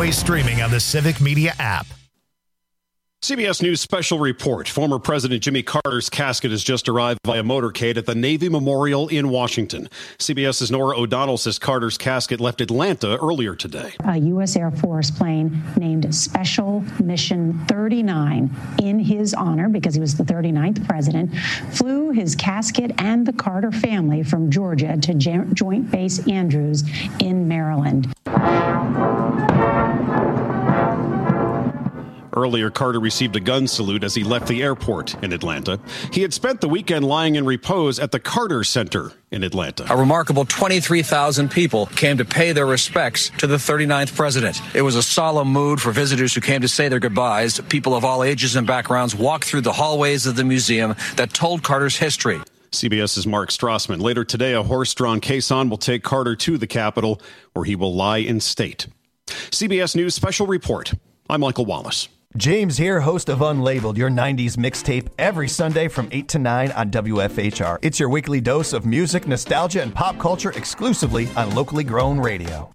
always streaming on the Civic Media app. CBS News special report. Former President Jimmy Carter's casket has just arrived via motorcade at the Navy Memorial in Washington. CBS's Nora O'Donnell says Carter's casket left Atlanta earlier today. A U.S. Air Force plane named Special Mission 39 in his honor, because he was the 39th president, flew his casket and the Carter family from Georgia to Joint Base Andrews in Maryland. Earlier, Carter received a gun salute as he left the airport in Atlanta. He had spent the weekend lying in repose at the Carter Center in Atlanta. A remarkable 23,000 people came to pay their respects to the 39th president. It was a solemn mood for visitors who came to say their goodbyes. People of all ages and backgrounds walked through the hallways of the museum that told Carter's history. CBS's Mark Strassman. Later today, a horse-drawn caisson will take Carter to the Capitol, where he will lie in state. CBS News special report. I'm Michael Wallace. James here, host of Unlabeled, your 90s mixtape, every Sunday from 8 to 9 on WFHR. It's your weekly dose of music, nostalgia, and pop culture exclusively on locally grown radio.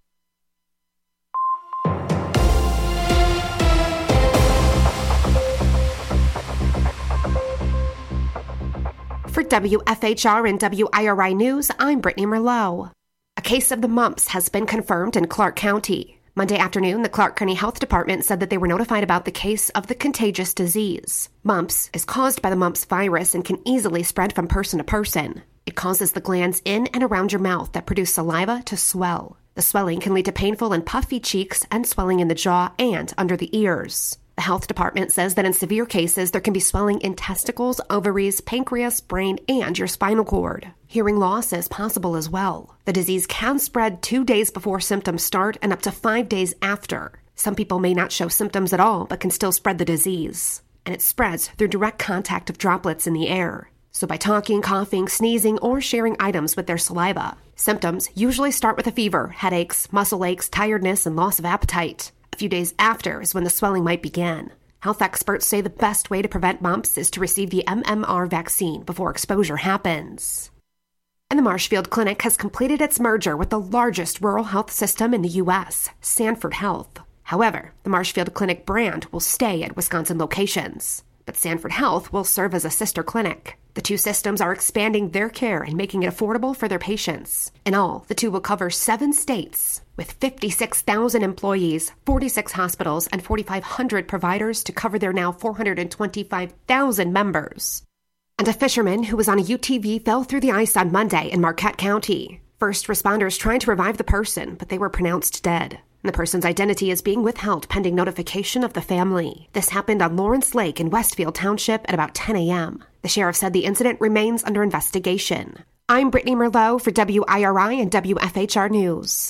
For WFHR and WIRI News, I'm Brittany Merlot. A case of the mumps has been confirmed in Clark County. Monday afternoon, the Clark County Health Department said that they were notified about the case of the contagious disease. Mumps is caused by the mumps virus and can easily spread from person to person. It causes the glands in and around your mouth that produce saliva to swell. The swelling can lead to painful and puffy cheeks and swelling in the jaw and under the ears. The health department says that in severe cases, there can be swelling in testicles, ovaries, pancreas, brain, and your spinal cord. Hearing loss is possible as well. The disease can spread 2 days before symptoms start and up to 5 days after. Some people may not show symptoms at all, but can still spread the disease. And it spreads through direct contact of droplets in the air. So by talking, coughing, sneezing, or sharing items with their saliva. Symptoms usually start with a fever, headaches, muscle aches, tiredness, and loss of appetite. A few days after is when the swelling might begin. Health experts say the best way to prevent mumps is to receive the MMR vaccine before exposure happens. And the Marshfield Clinic has completed its merger with the largest rural health system in the U.S., Sanford Health. However, the Marshfield Clinic brand will stay at Wisconsin locations, but Sanford Health will serve as a sister clinic. The two systems are expanding their care and making it affordable for their patients. In all, the two will cover 7 states, with 56,000 employees, 46 hospitals, and 4,500 providers to cover their now 425,000 members. And a fisherman who was on a UTV fell through the ice on Monday in Marquette County. First responders tried to revive the person, but they were pronounced dead. The person's identity is being withheld pending notification of the family. This happened on Lawrence Lake in Westfield Township at about 10 a.m. The sheriff said the incident remains under investigation. I'm Brittany Merlot for WIRI and WFHR News.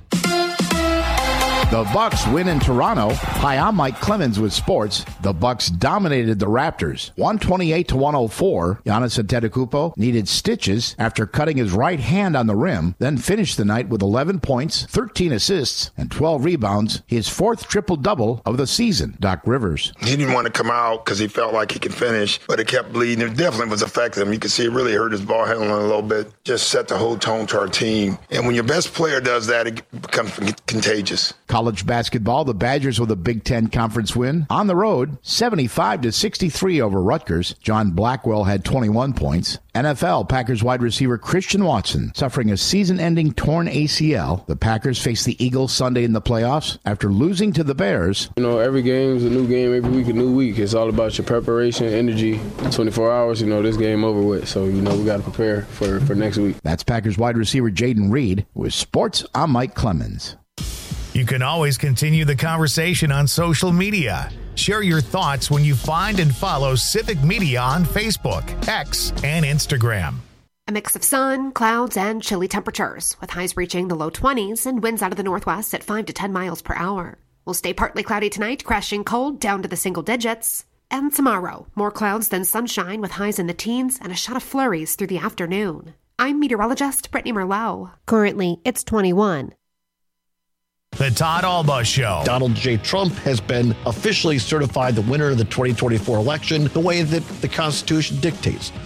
The Bucks win in Toronto. Hi, I'm Mike Clemens with sports. The Bucks dominated the Raptors, 128-104. Giannis Antetokounmpo needed stitches after cutting his right hand on the rim, then finished the night with 11 points, 13 assists, and 12 rebounds, his 4th triple-double of the season. Doc Rivers. He didn't want to come out because he felt like he could finish, but it kept bleeding. It definitely was affecting him. You could see it really hurt his ball handling a little bit, just set the whole tone to our team. And when your best player does that, it becomes contagious. College basketball, the Badgers with a Big Ten Conference win. On the road, 75-63 over Rutgers. John Blackwell had 21 points. NFL, Packers wide receiver Christian Watson suffering a season-ending torn ACL. The Packers face the Eagles Sunday in the playoffs after losing to the Bears. You know, every game is a new game, every week a new week. It's all about your preparation, energy. 24 hours, this game over with. So, we got to prepare for next week. That's Packers wide receiver Jaden Reed. With sports, I'm Mike Clemens. You can always continue the conversation on social media. Share your thoughts when you find and follow Civic Media on Facebook, X, and Instagram. A mix of sun, clouds, and chilly temperatures, with highs reaching the low 20s and winds out of the northwest at 5 to 10 miles per hour. We'll stay partly cloudy tonight, crashing cold down to the single digits. And tomorrow, more clouds than sunshine with highs in the teens and a shot of flurries through the afternoon. I'm meteorologist Brittany Merlot. Currently, it's 21. The Todd Alba Show. Donald J. Trump has been officially certified the winner of the 2024 election the way that the Constitution dictates.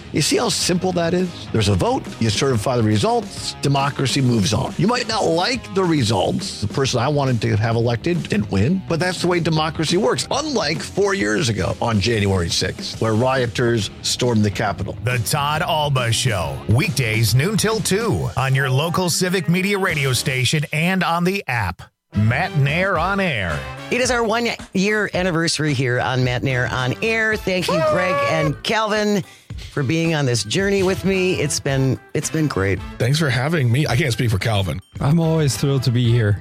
You see how simple that is? There's a vote, you certify the results, democracy moves on. You might not like the results. The person I wanted to have elected didn't win, but that's the way democracy works. Unlike 4 years ago on January 6th, where rioters stormed the Capitol. The Todd Alba Show, weekdays noon till 2 on your local Civic Media radio station and on the app. Matt Nair on Air. It is our 1 year anniversary here on Matt Nair on Air. Thank you, Greg and Calvin, for being on this journey with me. It's been great. Thanks for having me. I can't speak for Calvin. I'm always thrilled to be here.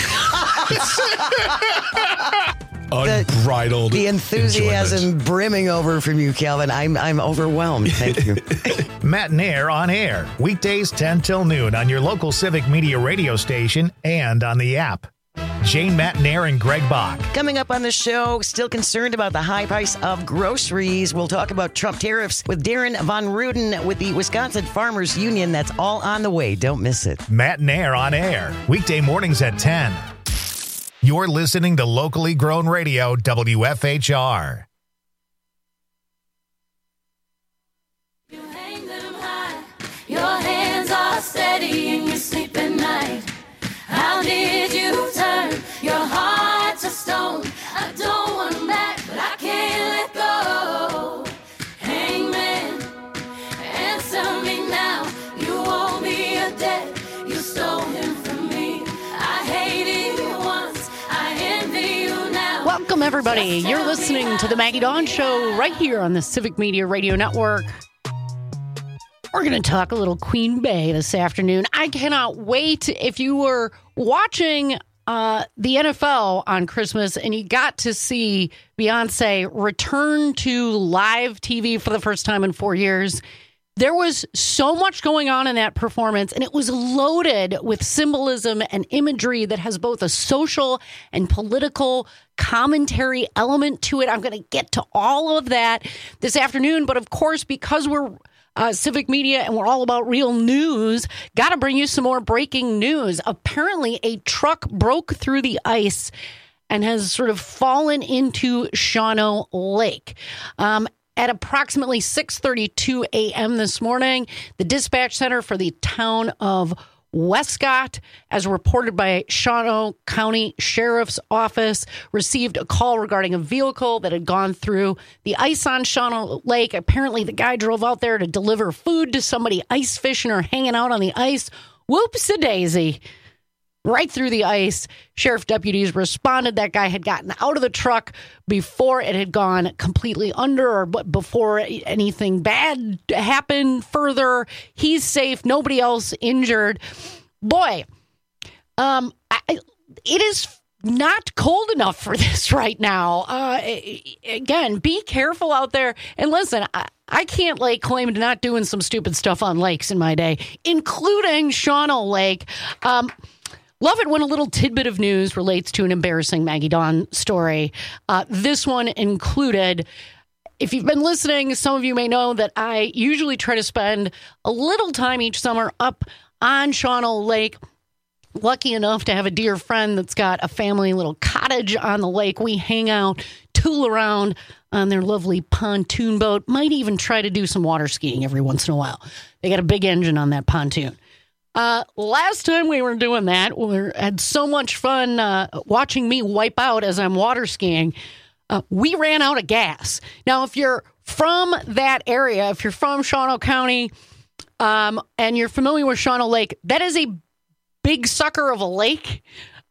Unbridled. The enthusiasm enjoyment. brimming over from you, Calvin. I'm overwhelmed. Thank you. Matt Nair on Air, weekdays 10 till noon on your local Civic Media radio station and on the app. Jane, Matt Nair, and Greg Bach. Coming up on the show, still concerned about the high price of groceries. We'll talk about Trump tariffs with Darren Von Ruden with the Wisconsin Farmers Union. That's all on the way. Don't miss it. Matt Nair on Air, weekday mornings at 10. You're listening to locally grown radio, WFHR. You hang them high, your hands are steady and you sleep at night. How did you turn your heart to stone? I don't want them back, but I can't let go. Hangman, answer me now. You owe me a debt, you stole him from me. I hated you once, I envy you now. Welcome, everybody. You're listening to the Maggie Dawn Show right here on the Civic Media Radio Network. We're going to talk a little Queen Bey this afternoon. I cannot wait. If you were watching the NFL on Christmas and you got to see Beyonce return to live TV for the first time in 4 years, there was so much going on in that performance, and it was loaded with symbolism and imagery that has both a social and political commentary element to it. I'm going to get to all of that this afternoon, but of course, because we're Civic Media and we're all about real news, got to bring you some more breaking news. Apparently, a truck broke through the ice and has sort of fallen into Shawano Lake. At approximately 6:32 a.m. this morning, the dispatch center for the town of Westcott, as reported by Shawano County Sheriff's Office, received a call regarding a vehicle that had gone through the ice on Shawano Lake. Apparently, the guy drove out there to deliver food to somebody ice fishing or hanging out on the ice. Whoops-a-daisy. Right through the ice. Sheriff deputies responded. That guy had gotten out of the truck before it had gone completely under or before anything bad happened further. He's safe. Nobody else injured. Boy, it is not cold enough for this right now. Again, be careful out there. And listen, I can't lay claim to not doing some stupid stuff on lakes in my day, including Shawano Lake. Love it when a little tidbit of news relates to an embarrassing Maggie Dawn story. This one included, if you've been listening, some of you may know that I usually try to spend a little time each summer up on Shawano Lake. Lucky enough to have a dear friend that's got a family little cottage on the lake. We hang out, tool around on their lovely pontoon boat. Might even try to do some water skiing every once in a while. They got a big engine on that pontoon. Last time we were doing that, we had so much fun watching me wipe out as I'm water skiing. We ran out of gas. Now, if you're from that area, if you're from Shawano County, and you're familiar with Shawano Lake, that is a big sucker of a lake.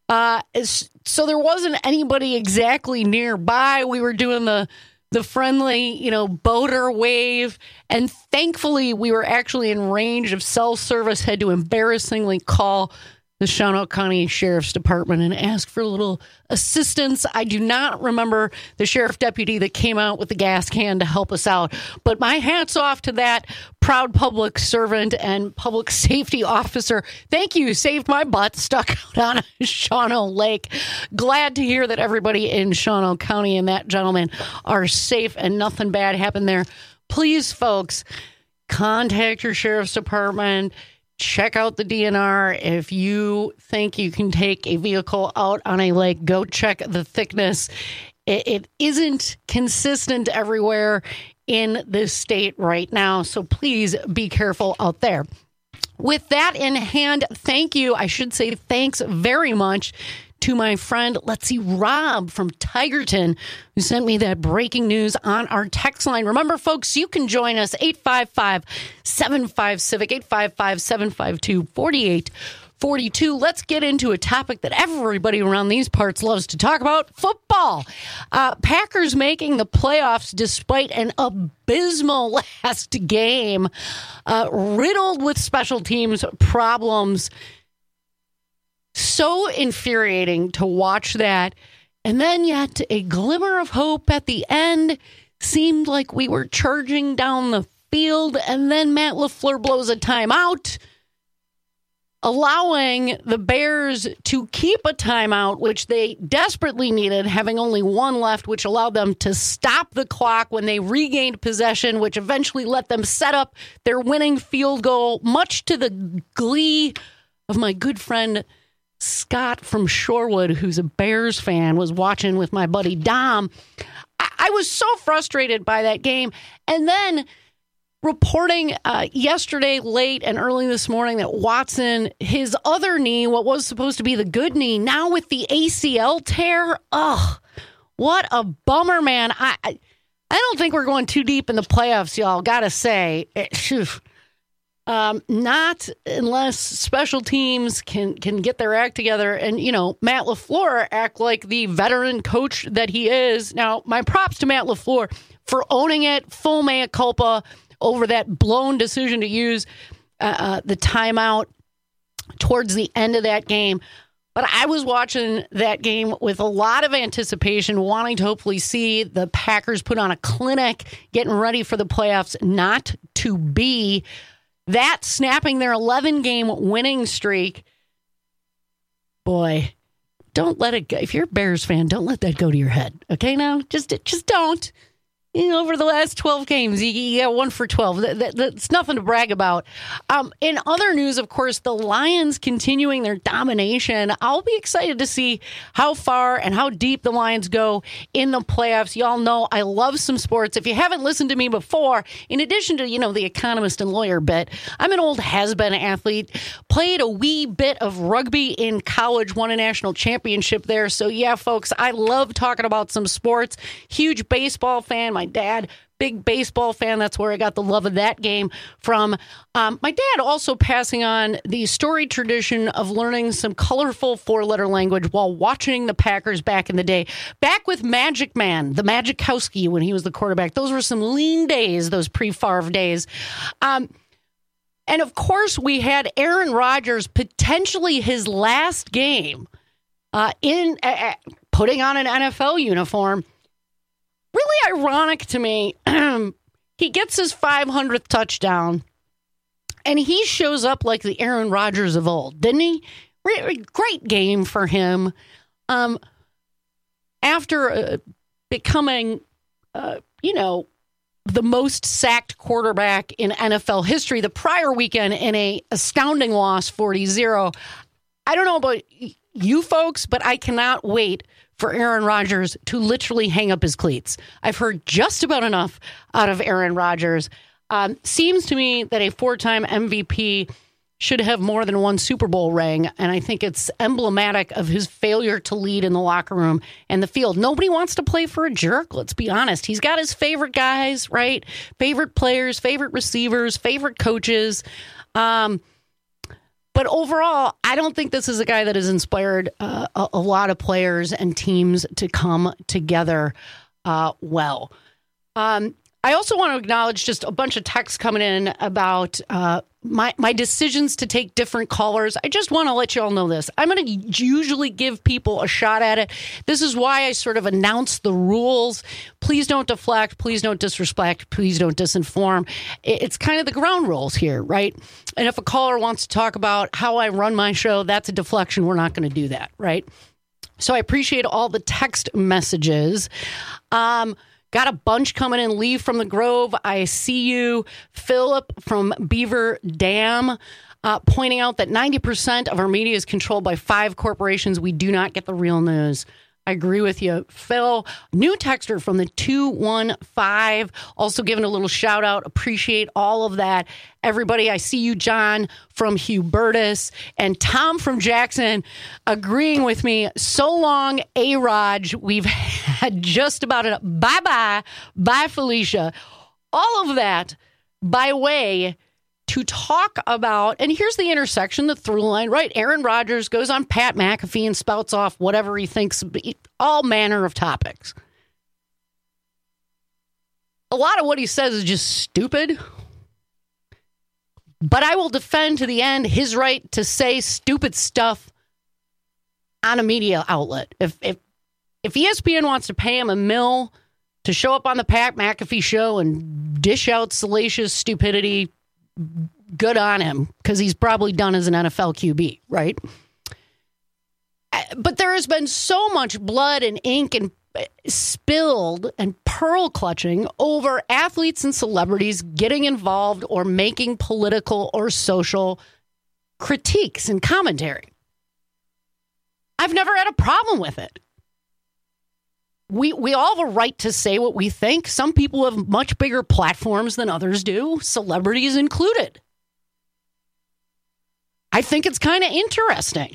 So there wasn't anybody exactly nearby. We were doing the friendly, boater wave. And thankfully, we were actually in range of cell service, had to embarrassingly call the Shawano County Sheriff's Department and ask for a little assistance. I do not remember the sheriff deputy that came out with the gas can to help us out. But my hat's off to that proud public servant and public safety officer. Thank you. Saved my butt stuck out on Shawano Lake. Glad to hear that everybody in Shawano County and that gentleman are safe and nothing bad happened there. Please, folks, contact your sheriff's department. Check out the DNR. If you think you can take a vehicle out on a lake, go check the thickness. It isn't consistent everywhere. in this state right now. So please be careful out there. With that in hand, thank you. I should say thanks very much to my friend, let's see, Rob from Tigerton, who sent me that breaking news on our text line. Remember, folks, you can join us 855-75-CIVIC, 855-752-4842. Let's get into a topic that everybody around these parts loves to talk about, football. Packers making the playoffs despite an abysmal last game, riddled with special teams problems. So infuriating to watch that. And then yet a glimmer of hope at the end. Seemed like we were charging down the field. And then Matt LaFleur blows a timeout, allowing the Bears to keep a timeout, which they desperately needed, having only one left, which allowed them to stop the clock when they regained possession, which eventually let them set up their winning field goal, much to the glee of my good friend Scott from Shorewood, who's a Bears fan, was watching with my buddy Dom. I was so frustrated by that game. And then reporting yesterday late and early this morning that Watson, his other knee, what was supposed to be the good knee, now with the ACL tear. Ugh, what a bummer, man. I don't think we're going too deep in the playoffs, y'all. Gotta say. Not unless special teams can get their act together and, Matt LaFleur act like the veteran coach that he is. Now, my props to Matt LaFleur for owning it, full mea culpa over that blown decision to use the timeout towards the end of that game. But I was watching that game with a lot of anticipation, wanting to hopefully see the Packers put on a clinic, getting ready for the playoffs, not to be. That snapping their 11-game winning streak, boy, don't let it go. If you're a Bears fan, don't let that go to your head. Okay, now just don't. Over the last 12 games, you got 1 for 12. That's nothing to brag about. In other news, of course, the Lions continuing their domination. I'll be excited to see how far and how deep the Lions go in the playoffs. Y'all know I love some sports. If you haven't listened to me before, in addition to, the economist and lawyer bit, I'm an old has-been athlete. Played a wee bit of rugby in college, won a national championship there. So, yeah, folks, I love talking about some sports. Huge baseball fan. My dad, big baseball fan. That's where I got the love of that game from. My dad also passing on the storied tradition of learning some colorful 4-letter language while watching the Packers back in the day. Back with Magic Man, the Magikowski, when he was the quarterback. Those were some lean days, those pre-Favre days. And of course, we had Aaron Rodgers, potentially his last game, in putting on an NFL uniform. Really ironic to me. He gets his 500th touchdown, and he shows up like the Aaron Rodgers of old, didn't he? Great game for him. After becoming, the most sacked quarterback in NFL history the prior weekend in a astounding loss, 40-0. I don't know about you folks, but I cannot wait for Aaron Rodgers to literally hang up his cleats. I've heard just about enough out of Aaron Rodgers. Seems to me that a 4-time MVP should have more than one Super Bowl ring, and I think it's emblematic of his failure to lead in the locker room and the field. Nobody wants to play for a jerk, let's be honest. He's got his favorite guys, right? Favorite players, favorite receivers, favorite coaches. But overall, I don't think this is a guy that has inspired a lot of players and teams to come together well. I also want to acknowledge just a bunch of texts coming in about my decisions to take different callers. I just want to let you all know this. I'm going to usually give people a shot at it. This is why I sort of announce the rules. Please don't deflect. Please don't disrespect. Please don't disinform. It's kind of the ground rules here, right? And if a caller wants to talk about how I run my show, that's a deflection. We're not going to do that, right? So I appreciate all the text messages. Got a bunch coming in. Lee from the Grove, I see you. Philip from Beaver Dam, pointing out that 90% of our media is controlled by 5 corporations. We do not get the real news. I agree with you, Phil. New texter from the 215. Also giving a little shout out. Appreciate all of that. Everybody, I see you, John from Hubertus, and Tom from Jackson agreeing with me. So long, A-Raj. We've had just about it. Bye-bye. Bye, Felicia. All of that by way to talk about, and here's the intersection, the through line, right? Aaron Rodgers goes on Pat McAfee and spouts off whatever he thinks, all manner of topics. A lot of what he says is just stupid, but I will defend to the end his right to say stupid stuff on a media outlet. If ESPN wants to pay him $1 million to show up on the Pat McAfee show and dish out salacious stupidity, good on him, because he's probably done as an NFL QB, right? But there has been so much blood and ink and spilled and pearl clutching over athletes and celebrities getting involved or making political or social critiques and commentary. I've never had a problem with it. We all have a right to say what we think. Some people have much bigger platforms than others do, celebrities included. I think it's kind of interesting.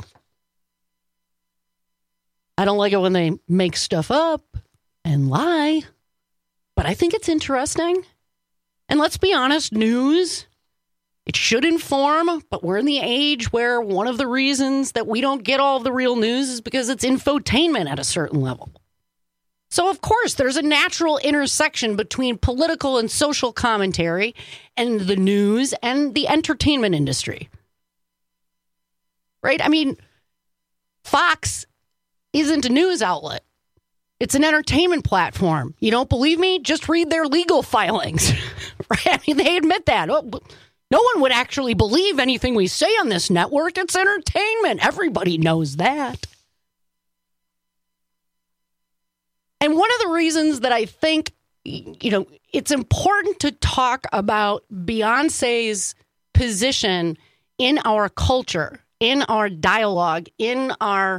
I don't like it when they make stuff up and lie, but I think it's interesting. And let's be honest, news, it should inform, but we're in the age where one of the reasons that we don't get all of the real news is because it's infotainment at a certain level. So, of course, there's a natural intersection between political and social commentary and the news and the entertainment industry. Right? I mean, Fox isn't a news outlet. It's an entertainment platform. You don't believe me? Just read their legal filings. Right? I mean, they admit that. No one would actually believe anything we say on this network. It's entertainment. Everybody knows that. And one of the reasons that I think, it's important to talk about Beyonce's position in our culture, in our dialogue, in our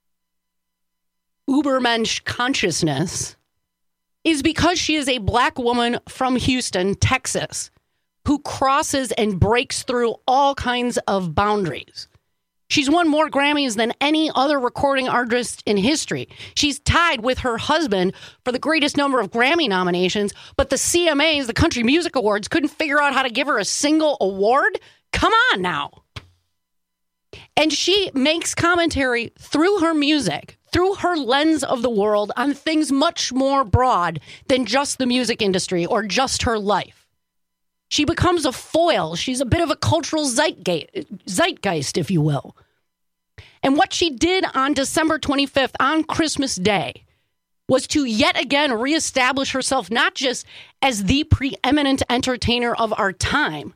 Ubermensch consciousness, is because she is a black woman from Houston, Texas, who crosses and breaks through all kinds of boundaries. She's won more Grammys than any other recording artist in history. She's tied with her husband for the greatest number of Grammy nominations, but the CMAs, the Country Music Awards, couldn't figure out how to give her a single award? Come on now. And she makes commentary through her music, through her lens of the world, on things much more broad than just the music industry or just her life. She becomes a foil. She's a bit of a cultural zeitgeist, if you will. And what she did on December 25th, on Christmas Day, was to yet again reestablish herself not just as the preeminent entertainer of our time,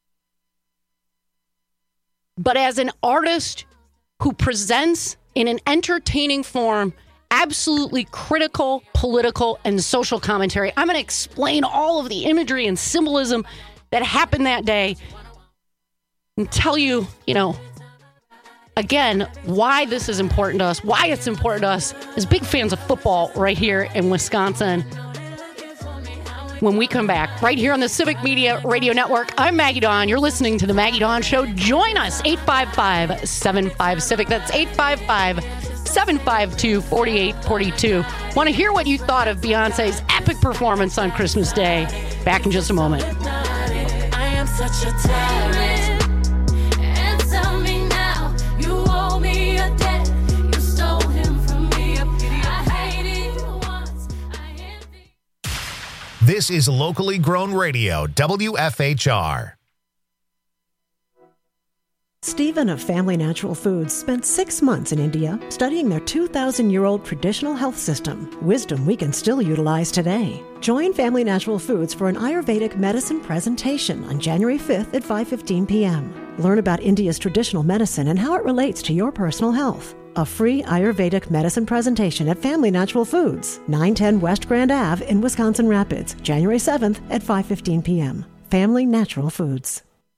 but as an artist who presents in an entertaining form absolutely critical political and social commentary. I'm going to explain all of the imagery and symbolism that happened that day and tell you, again, why this is important to us, why it's important to us as big fans of football right here in Wisconsin. When we come back, right here on the Civic Media Radio Network, I'm Maggie Dawn. You're listening to The Maggie Dawn Show. Join us, 855-75-CIVIC. That's 855-752-4842. Want to hear what you thought of Beyonce's epic performance on Christmas Day? Back in just a moment. I am such a tyrant. Answer me now. You owe me a debt. You stole him from me. I hated you once. This is locally grown radio, WFHR. Stephen of Family Natural Foods spent 6 months in India studying their 2,000-year-old traditional health system, wisdom we can still utilize today. Join Family Natural Foods for an Ayurvedic medicine presentation on January 5th at 5:15 p.m. Learn about India's traditional medicine and how it relates to your personal health. A free Ayurvedic medicine presentation at Family Natural Foods, 910 West Grand Ave in Wisconsin Rapids, January 7th at 5:15 p.m. Family Natural Foods.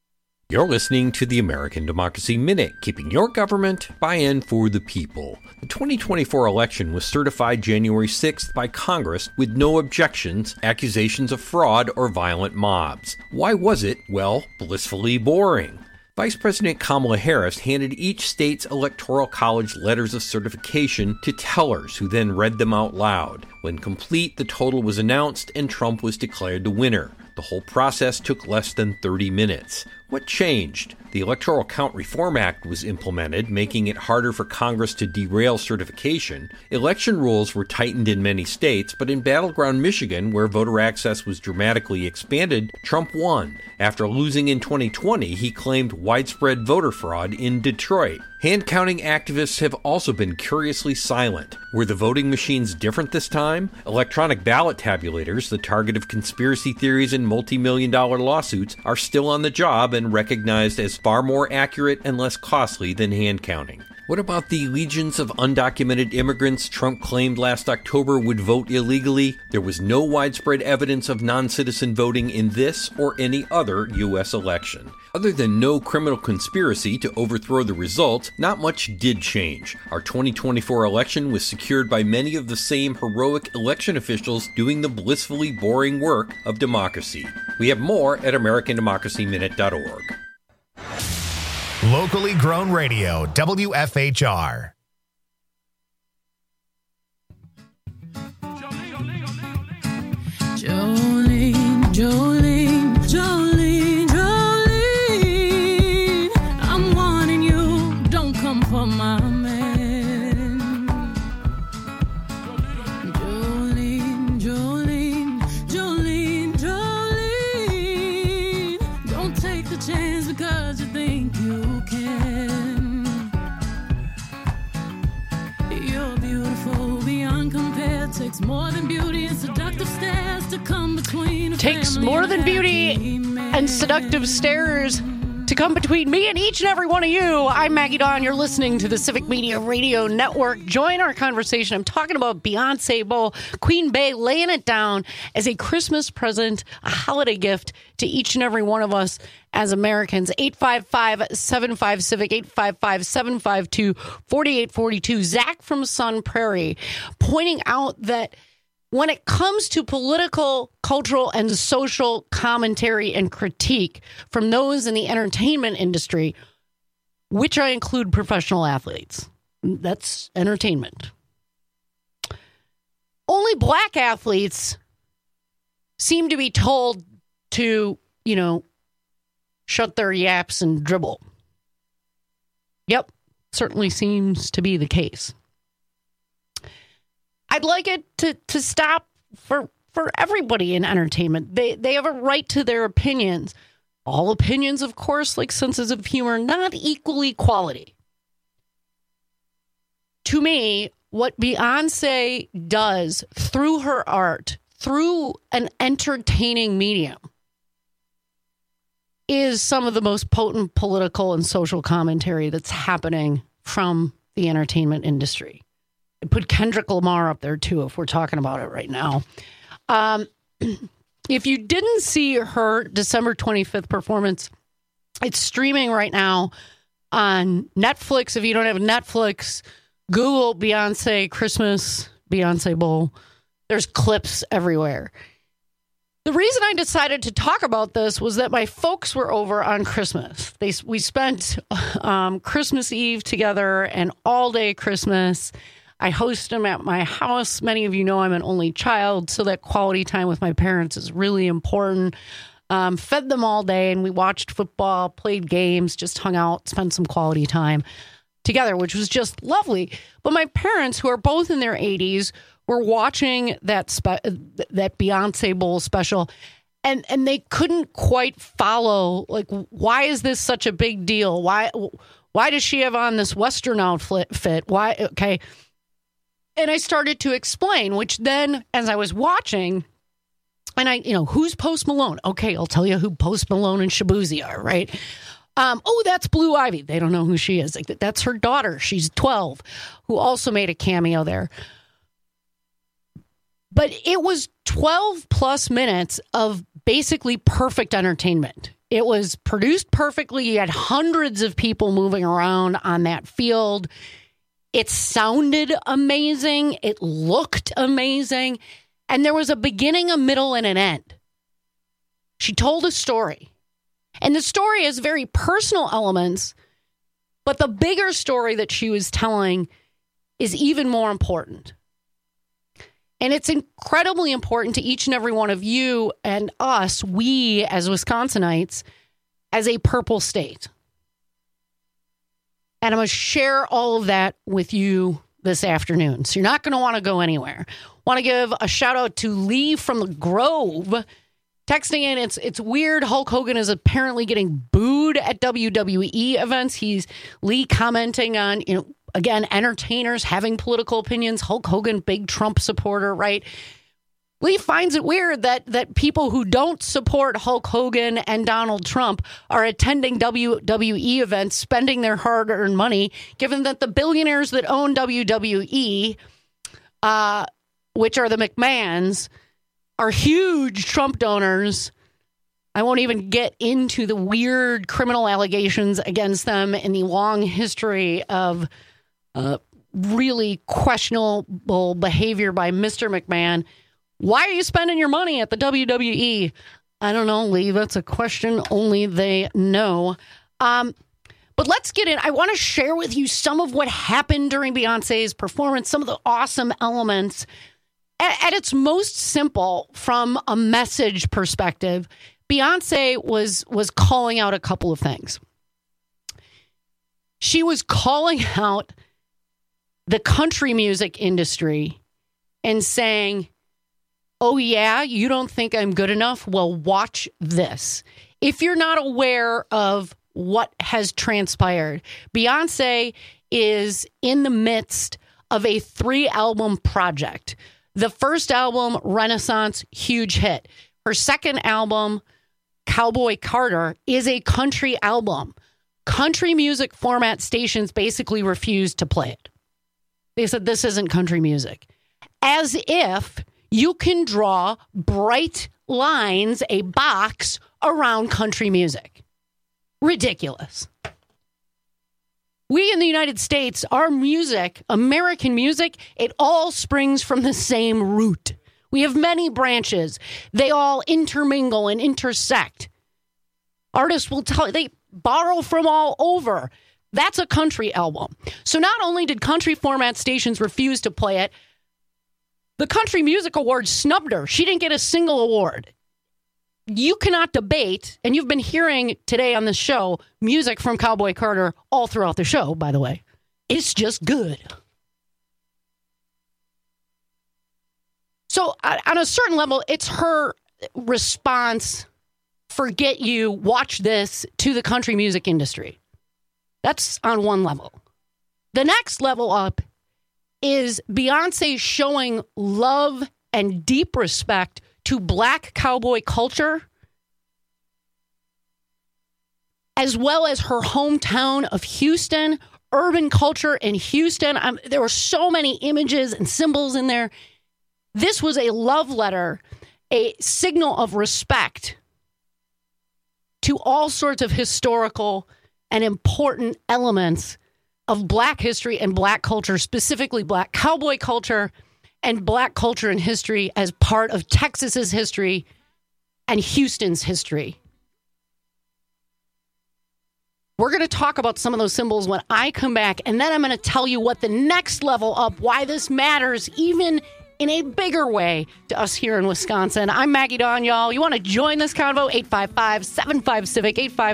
You're listening to the American Democracy Minute, keeping your government by and for the people. The 2024 election was certified January 6th by Congress with no objections, accusations of fraud, or violent mobs. Why was it, well, blissfully boring? Vice President Kamala Harris handed each state's electoral college letters of certification to tellers who then read them out loud. When complete, the total was announced and Trump was declared the winner. The whole process took less than 30 minutes. What changed? The Electoral Count Reform Act was implemented, making it harder for Congress to derail certification. Election rules were tightened in many states, but in battleground Michigan, where voter access was dramatically expanded, Trump won. After losing in 2020, he claimed widespread voter fraud in Detroit. Hand-counting activists have also been curiously silent. Were the voting machines different this time? Electronic ballot tabulators, the target of conspiracy theories and multi-million-dollar lawsuits, are still on the job and recognized as far more accurate and less costly than hand-counting. What about the legions of undocumented immigrants Trump claimed last October would vote illegally? There was no widespread evidence of non-citizen voting in this or any other U.S. election. Other than no criminal conspiracy to overthrow the results, not much did change. Our 2024 election was secured by many of the same heroic election officials doing the blissfully boring work of democracy. We have more at AmericanDemocracyMinute.org. Locally grown radio, WFHR. Jolene, Jolene, Jolene, Jolene, I'm warning you, don't come for my man. Jolene, Jolene, Jolene, Jolene, don't take the chance because you think you can. You're beautiful beyond compare, takes more than beauty and seductive stairs to come between. Takes more than beauty and seductive stares to come between me and each and every one of you. I'm Maggie Dawn. You're listening to the Civic Media Radio Network. Join our conversation. I'm talking about Beyonce Bowl, Queen Bey laying it down as a Christmas present, a holiday gift to each and every one of us as Americans. 855-75-CIVIC, 855-752-4842. Zach from Sun Prairie pointing out that when it comes to political, cultural, and social commentary and critique from those in the entertainment industry, which I include professional athletes, that's entertainment. Only black athletes seem to be told to, shut their yaps and dribble. Yep, certainly seems to be the case. I'd like it to stop for everybody in entertainment. They have a right to their opinions. All opinions, of course, like senses of humor, not equally quality. To me, what Beyonce does through her art, through an entertaining medium, is some of the most potent political and social commentary that's happening from the entertainment industry. I put Kendrick Lamar up there, too, if we're talking about it right now. If you didn't see her December 25th performance, it's streaming right now on Netflix. If you don't have Netflix, Google Beyonce Christmas, Beyonce Bowl. There's clips everywhere. The reason I decided to talk about this was that my folks were over on Christmas. We spent Christmas Eve together and all day Christmas. I host them at my house. Many of you know I'm an only child, so that quality time with my parents is really important. Fed them all day, and we watched football, played games, just hung out, spent some quality time together, which was just lovely. But my parents, who are both in their 80s, were watching that Beyonce Bowl special, and they couldn't quite follow, like, why is this such a big deal? Why does she have on this Western outfit? Why? Okay. And I started to explain, which then, as I was watching, and who's Post Malone? Okay, I'll tell you who Post Malone and Shabuzi are, right? That's Blue Ivy. They don't know who she is. Like, that's her daughter. She's 12, who also made a cameo there. But it was 12 plus minutes of basically perfect entertainment. It was produced perfectly. You had hundreds of people moving around on that field. It sounded amazing. It looked amazing. And there was a beginning, a middle, and an end. She told a story. And the story has very personal elements, but the bigger story that she was telling is even more important. And it's incredibly important to each and every one of you and us, we as Wisconsinites, as a purple state. And I'm going to share all of that with you this afternoon. So you're not going to want to go anywhere. Want to give a shout out to Lee from the Grove. Texting in, it's weird. Hulk Hogan is apparently getting booed at WWE events. Lee commenting on, again, entertainers having political opinions. Hulk Hogan, big Trump supporter, right? Lee finds it weird that people who don't support Hulk Hogan and Donald Trump are attending WWE events, spending their hard-earned money, given that the billionaires that own WWE, which are the McMahons, are huge Trump donors. I won't even get into the weird criminal allegations against them in the long history of really questionable behavior by Mr. McMahon. Why are you spending your money at the WWE? I don't know, Lee. That's a question only they know. But let's get in. I want to share with you some of what happened during Beyonce's performance, some of the awesome elements. At its most simple, from a message perspective, Beyonce was calling out a couple of things. She was calling out the country music industry and saying, oh, yeah, you don't think I'm good enough? Well, watch this. If you're not aware of what has transpired, Beyonce is in the midst of a 3-album project. The first album, Renaissance, huge hit. Her second album, Cowboy Carter, is a country album. Country music format stations basically refused to play it. They said, this isn't country music. As if you can draw bright lines, a box around country music. Ridiculous. We in the United States, our music, American music, it all springs from the same root. We have many branches. They all intermingle and intersect. Artists will tell you, they borrow from all over. That's a country album. So not only did country format stations refuse to play it, the Country Music Awards snubbed her. She didn't get a single award. You cannot debate, and you've been hearing today on this show, music from Cowboy Carter all throughout the show, by the way. It's just good. So on a certain level, it's her response, forget you, watch this, to the country music industry. That's on one level. The next level up is Beyonce showing love and deep respect to Black cowboy culture, as well as her hometown of Houston, urban culture in Houston. There were so many images and symbols in there. This was a love letter, a signal of respect to all sorts of historical and important elements of Black history and Black culture, specifically Black cowboy culture and Black culture and history as part of Texas's history and Houston's history. We're going to talk about some of those symbols when I come back, and then I'm going to tell you what the next level up, why this matters even in a bigger way to us here in Wisconsin. I'm Maggie Dawn, y'all. You want to join this convo? 855-75-CIVIC,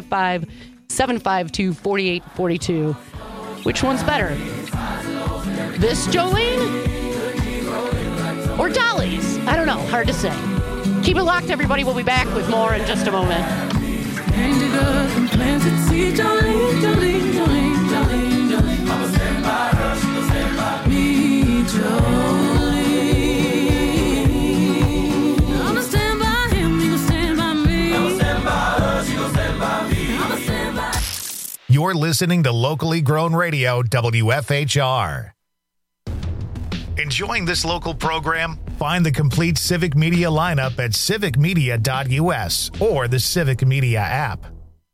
855-752-4842. Which one's better? This Jolene? Or Dolly's? I don't know. Hard to say. Keep it locked, everybody. We'll be back with more in just a moment. Ended up in Planted Seed, Jolene, Jolene, Jolene, Jolene, Jolene. I'ma stand by her, she gon' stand by me, Jolene. I'ma stand by him, he gon' stand by me. I'ma stand by her, she gon' stand by me. I'ma stand by. You're listening to locally grown radio, WFHR. Enjoying this local program? Find the complete Civic Media lineup at civicmedia.us or the Civic Media app.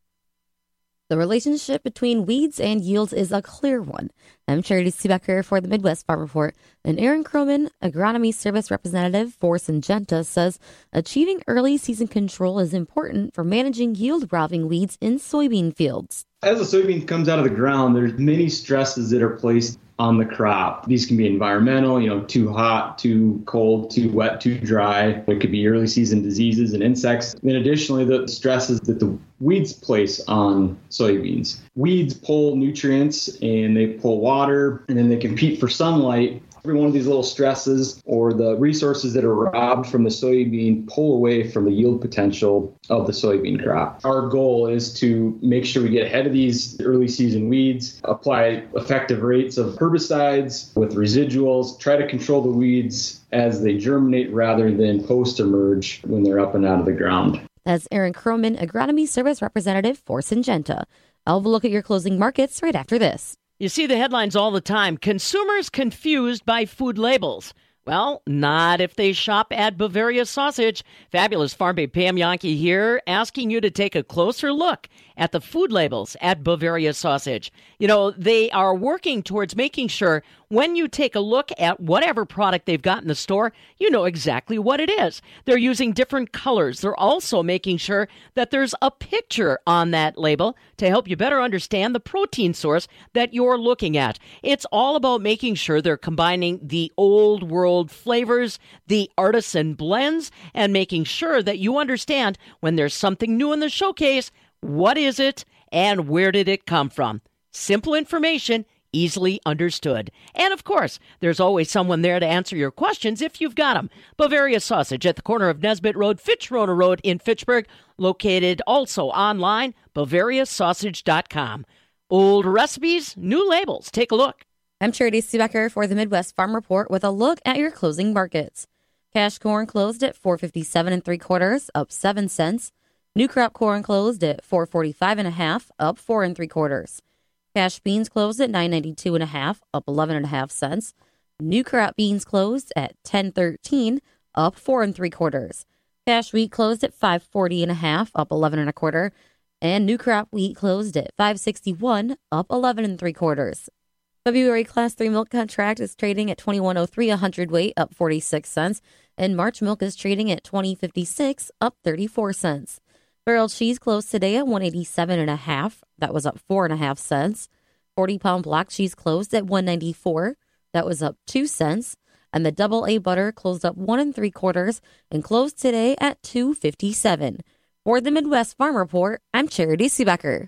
The relationship between weeds and yields is a clear one. I'm Charity Seebecker for the Midwest Farm Report, and Aaron Croman, Agronomy Service Representative for Syngenta, says achieving early season control is important for managing yield-robbing weeds in soybean fields. As a soybean comes out of the ground, there's many stresses that are placed on the crop. These can be environmental, too hot, too cold, too wet, too dry. It could be early season diseases and insects. And additionally, the stresses that the weeds place on soybeans. Weeds pull nutrients and they pull water, and then they compete for sunlight. Every one of these little stresses or the resources that are robbed from the soybean pull away from the yield potential of the soybean crop. Our goal is to make sure we get ahead of these early season weeds, apply effective rates of herbicides with residuals, try to control the weeds as they germinate rather than post-emerge when they're up and out of the ground. That's Aaron Croman, Agronomy Service Representative for Syngenta. I'll have a look at your closing markets right after this. You see the headlines all the time. Consumers confused by food labels. Well, not if they shop at Bavaria Sausage. Fabulous Farm Babe Pam Yankee here, asking you to take a closer look at the food labels at Bavaria Sausage. They are working towards making sure when you take a look at whatever product they've got in the store, you know exactly what it is. They're using different colors. They're also making sure that there's a picture on that label to help you better understand the protein source that you're looking at. It's all about making sure they're combining the old world flavors, the artisan blends, and making sure that you understand when there's something new in the showcase, what is it and where did it come from? Simple information, easily understood. And of course, there's always someone there to answer your questions if you've got them. Bavaria Sausage at the corner of Nesbitt Road, Fitzroy Road in Fitchburg, located also online, BavariaSausage.com. Old recipes, new labels. Take a look. I'm Charity Seebecker for the Midwest Farm Report with a look at your closing markets. Cash corn closed at $4.57 3/4, up 7 cents. New crop corn closed at $4.45 1/2, up 4 3/4. Cash beans closed at $9.92 1/2, up 11 1/2 cents. New crop beans closed at $10.13, up 4 3/4. Cash wheat closed at $5.40 1/2, up 11 1/4. And new crop wheat closed at $5.61, up 11 3/4. February Class 3 milk contract is trading at $21.03 a hundredweight, up 46 cents. And March milk is trading at $20.56, up 34 cents. Barrel cheese closed today at $187 1/2. That was up 4 1/2 cents. 40-pound block cheese closed at $1.94. That was up 2 cents. And the double A butter closed up 1 3/4 and closed today at $2.57. For the Midwest Farm Report, I'm Charity Seebecker.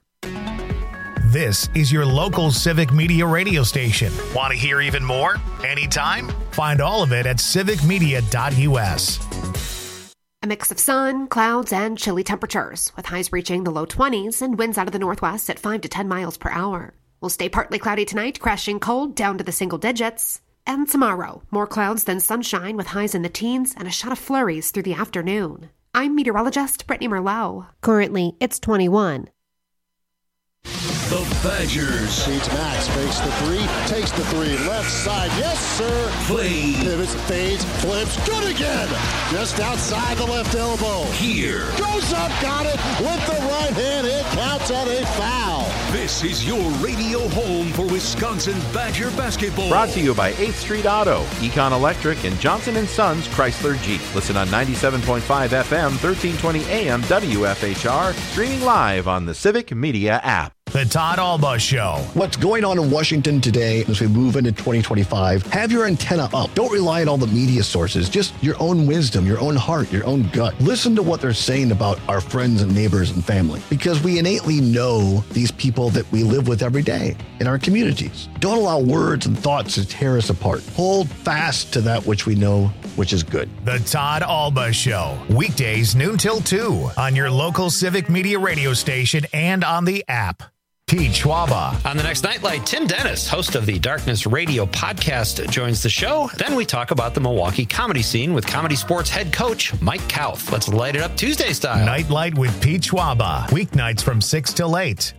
This is your local Civic Media radio station. Want to hear even more? Anytime? Find all of it at civicmedia.us. A mix of sun, clouds, and chilly temperatures, with highs reaching the low 20s and winds out of the northwest at 5 to 10 miles per hour. We'll stay partly cloudy tonight, crashing cold down to the single digits. And tomorrow, more clouds than sunshine with highs in the teens and a shot of flurries through the afternoon. I'm meteorologist Brittany Merlot. Currently, it's 21. The Badgers. Feeds Max, fakes the three, takes the three, left side, yes sir. Play. Pivots, fades, flips, good again. Just outside the left elbow. Here. Goes up, got it, with the right hand, it counts at a foul. This is your radio home for Wisconsin Badger basketball. Brought to you by 8th Street Auto, Econ Electric, and Johnson & Sons Chrysler Jeep. Listen on 97.5 FM, 1320 AM WFHR, streaming live on the Civic Media app. The Todd Alba Show. What's going on in Washington today as we move into 2025? Have your antenna up. Don't rely on all the media sources. Just your own wisdom, your own heart, your own gut. Listen to what they're saying about our friends and neighbors and family, because we innately know these people that we live with every day in our communities. Don't allow words and thoughts to tear us apart. Hold fast to that which we know, which is good. The Todd Alba Show. Weekdays noon till 2 on your local Civic Media radio station and on the app. Pete Schwaba. On the next Nightlight, Tim Dennis, host of the Darkness Radio podcast, joins the show. Then we talk about the Milwaukee comedy scene with Comedy Sports head coach Mike Kauth. Let's light it up Tuesday style. Nightlight with Pete Schwaba. Weeknights from 6 till 8.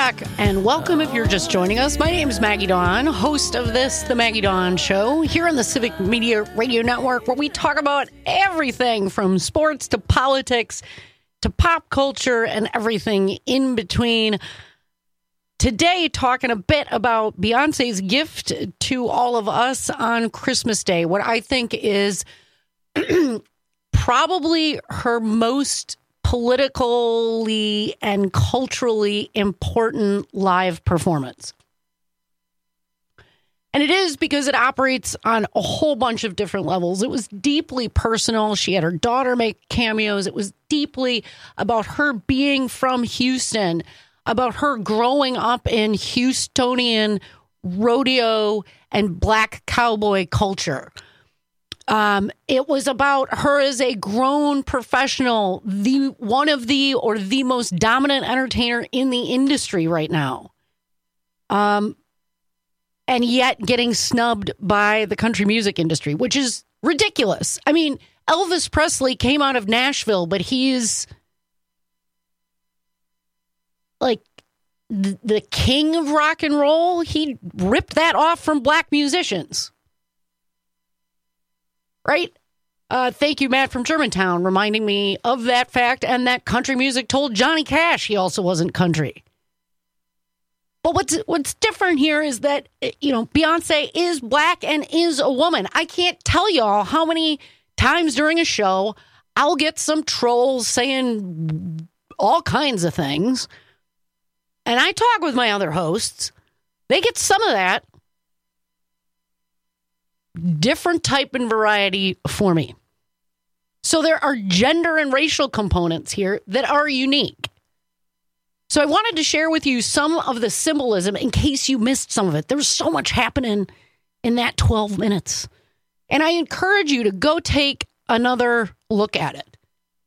back, and welcome if you're just joining us. My name is Maggie Dawn, host of this, The Maggie Dawn Show, here on the Civic Media Radio Network, where we talk about everything from sports to politics to pop culture and everything in between. Today, talking a bit about Beyonce's gift to all of us on Christmas Day, what I think is probably her most politically and culturally important live performance. And it is because it operates on a whole bunch of different levels. It was deeply personal. She had her daughter make cameos. It was deeply about her being from Houston, about her growing up in Houstonian rodeo and black cowboy culture. It was about her as a grown professional, one of the most dominant entertainer in the industry right now. And yet getting snubbed by the country music industry, which is ridiculous. I mean, Elvis Presley came out of Nashville, but he's like the king of rock and roll. He ripped that off from black musicians. Right? Thank you, Matt from Germantown, reminding me of that fact and that country music told Johnny Cash he also wasn't country. But what's different here is that, Beyonce is black and is a woman. I can't tell y'all how many times during a show I'll get some trolls saying all kinds of things. And I talk with my other hosts. They get some of that. Different type and variety for me. So there are gender and racial components here that are unique. So I wanted to share with you some of the symbolism in case you missed some of it. There was so much happening in that 12 minutes. And I encourage you to go take another look at it.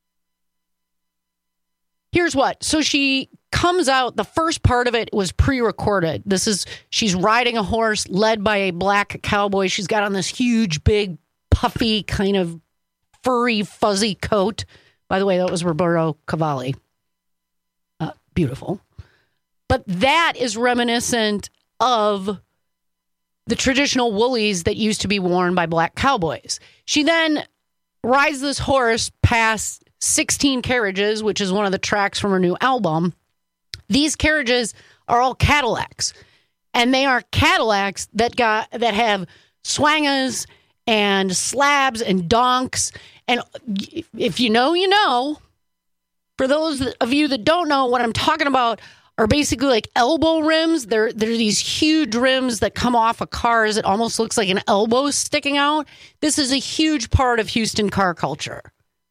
Here's what. So she comes out, the first part of it was pre-recorded. She's riding a horse led by a black cowboy. She's got on this huge, big, puffy, kind of furry, fuzzy coat. By the way, that was Roberto Cavalli. Beautiful. But that is reminiscent of the traditional woolies that used to be worn by black cowboys. She then rides this horse past 16 Carriages, which is one of the tracks from her new album. These carriages are all Cadillacs, and they are Cadillacs that have swangas and slabs and donks. And if you know, you know. For those of you that don't know, what I'm talking about are basically like elbow rims. They're these huge rims that come off of cars. It almost looks like an elbow sticking out. This is a huge part of Houston car culture.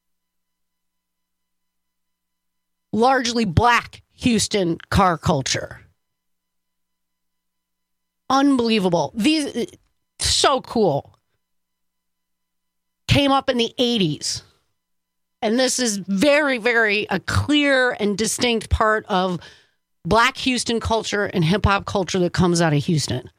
Largely black Houston car culture. Unbelievable. These so cool. Came up in the 80s. And this is very, very a clear and distinct part of black Houston culture and hip hop culture that comes out of Houston.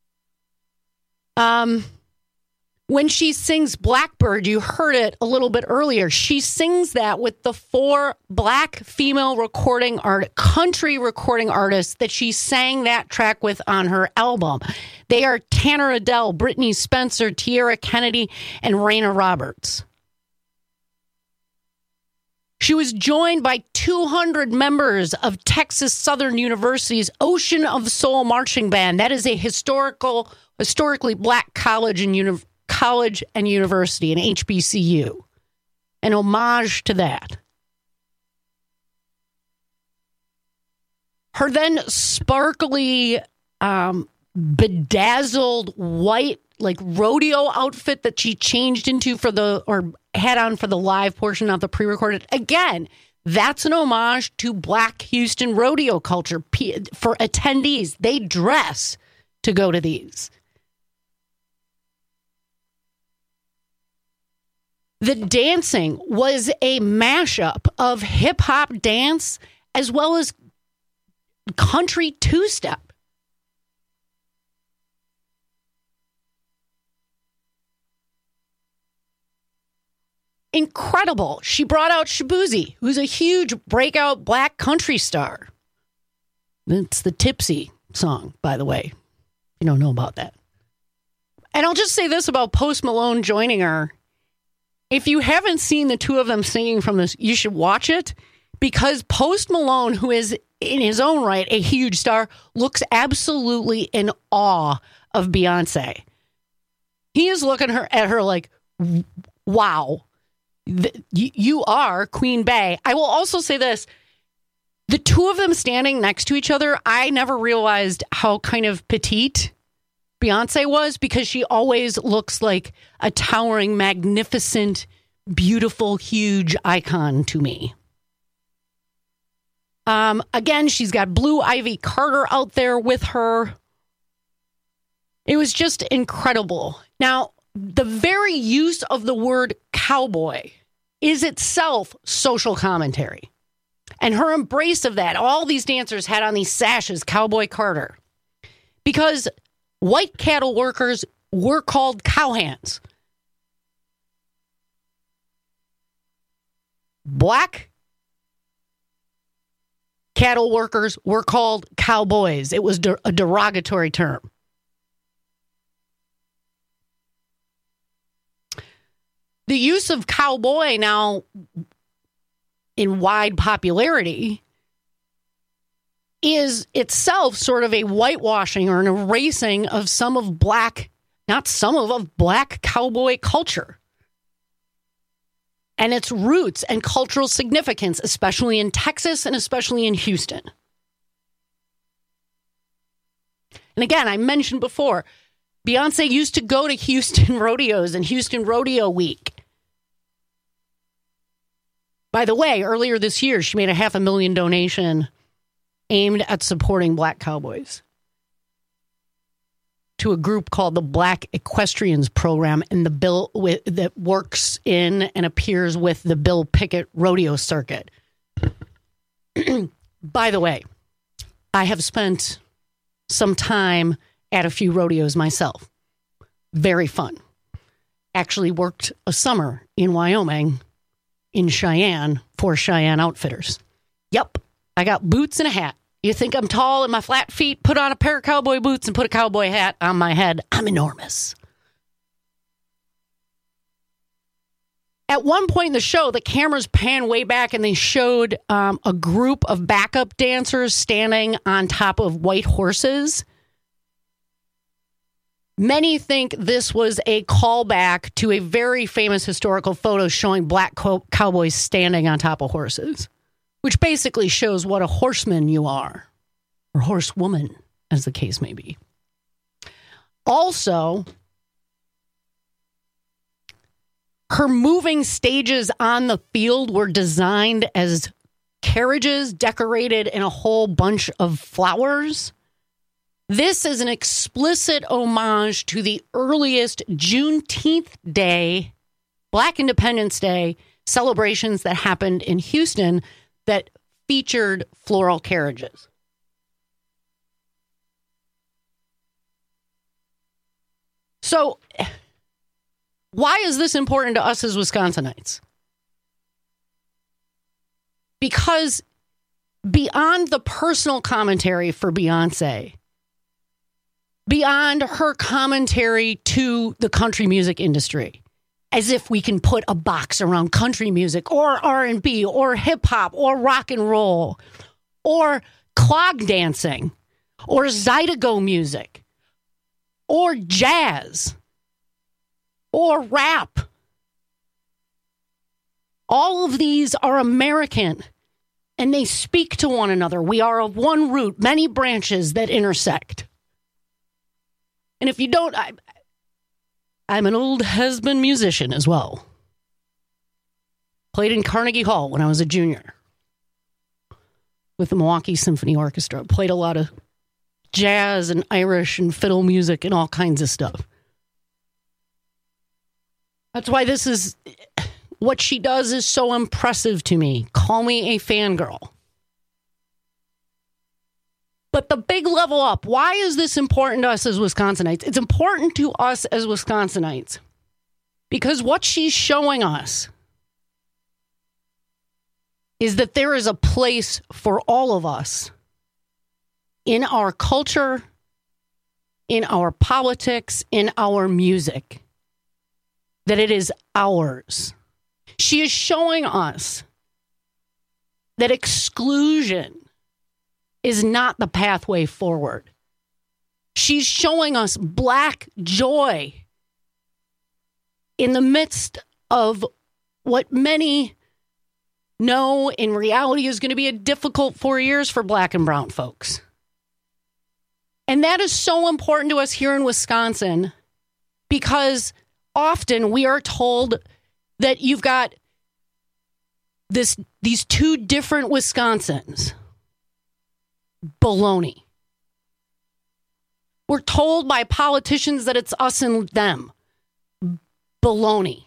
When she sings Blackbird, you heard it a little bit earlier. She sings that with the 4 black female country recording artists that she sang that track with on her album. They are Tanner Adell, Brittany Spencer, Tierra Kennedy, and Raina Roberts. She was joined by 200 members of Texas Southern University's Ocean of Soul Marching Band. That is a historically black college and university, an HBCU. An homage to that. Her then sparkly, bedazzled white, like rodeo outfit that she changed into had on for the live portion, not the pre-recorded. Again, that's an homage to black Houston rodeo culture. For attendees, they dress to go to these. The dancing was a mashup of hip-hop dance as well as country two-step. Incredible. She brought out Shabuzi, who's a huge breakout black country star. It's the Tipsy song, by the way. You don't know about that. And I'll just say this about Post Malone joining her. If you haven't seen the two of them singing from this, you should watch it, because Post Malone, who is in his own right a huge star, looks absolutely in awe of Beyonce. He is looking at her like, wow, you are Queen Bey. I will also say this. The two of them standing next to each other, I never realized how kind of petite Beyonce was, because she always looks like a towering, magnificent, beautiful, huge icon to me. Again, she's got Blue Ivy Carter out there with her. It was just incredible. Now, the very use of the word cowboy is itself social commentary. And her embrace of that, all these dancers had on these sashes, Cowboy Carter, because white cattle workers were called cowhands. Black cattle workers were called cowboys. It was a derogatory term. The use of cowboy now in wide popularity is itself sort of a whitewashing or an erasing of black cowboy culture and its roots and cultural significance, especially in Texas and especially in Houston. And again, I mentioned before, Beyonce used to go to Houston rodeos and Houston Rodeo Week. By the way, earlier this year, she made a $500,000 donation aimed at supporting black cowboys to a group called the Black Equestrians Program, and the bill that works in and appears with the Bill Pickett rodeo circuit. By the way, I have spent some time at a few rodeos myself. Very fun. Actually worked a summer in Wyoming, in Cheyenne, for Cheyenne Outfitters. Yep, I got boots and a hat. You think I'm tall and my flat feet? Put on a pair of cowboy boots and put a cowboy hat on my head. I'm enormous. At one point in the show, the cameras pan way back and they showed a group of backup dancers standing on top of white horses. Many think this was a callback to a very famous historical photo showing black cowboys standing on top of horses, which basically shows what a horseman you are, or horsewoman, as the case may be. Also, her moving stages on the field were designed as carriages decorated in a whole bunch of flowers. This is an explicit homage to the earliest Juneteenth Day, Black Independence Day celebrations that happened in Houston that featured floral carriages. So, why is this important to us as Wisconsinites? Because beyond the personal commentary for Beyonce, beyond her commentary to the country music industry, as if we can put a box around country music or R&B or hip hop or rock and roll or clog dancing or Zydeco music or jazz or rap. All of these are American and they speak to one another. We are of one root, many branches that intersect. And if you don't, I'm an old husband musician as well. Played in Carnegie Hall when I was a junior with the Milwaukee Symphony Orchestra. Played a lot of jazz and Irish and fiddle music and all kinds of stuff. That's why what she does is so impressive to me. Call me a fangirl. But the big level up, why is this important to us as Wisconsinites? It's important to us as Wisconsinites because what she's showing us is that there is a place for all of us in our culture, in our politics, in our music, that it is ours. She is showing us that exclusion is not the pathway forward. She's showing us Black joy in the midst of what many know in reality is going to be a difficult 4 years for Black and brown folks. And that is so important to us here in Wisconsin because often we are told that you've got these two different Wisconsins. Baloney. We're told by politicians that it's us and them. Baloney.